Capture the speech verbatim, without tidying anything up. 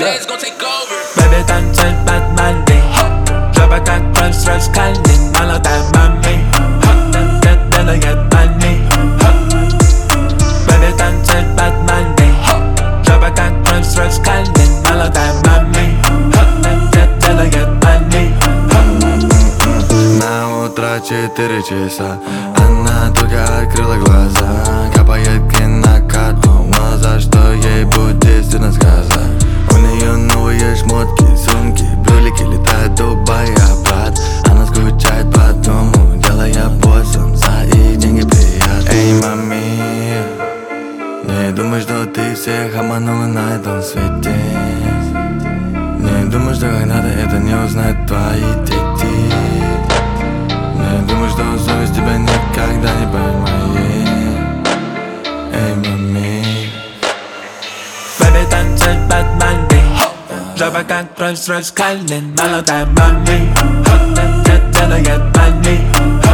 Benz gon' take over. Baby, танцуй под Мали, жопа как Rolls-Royce Kalin, молодая мами, делает money. Baby, танцуй под Мали, жопа как Rolls-Royce Kalin, молодая мами, делает money. На утро четыре часа, она только открыла глаза, капает кинокарту, но за что ей будет стыдно сказать. У нее новые шмотки, сумки, брюлики, летает Дубай обратно. Она скучает по дому, делая боссом за их деньги приятно. Эй, мами, не думай, что ты всех обманула на этом свете. Не думай, что когда-то это не узнают твои дети. Не думай, что совесть тебя никогда не поймает. Эй, мами. Baby, танцуй под Мали, жопа как Rolls-Royce Kalin, молодая мами, делает money.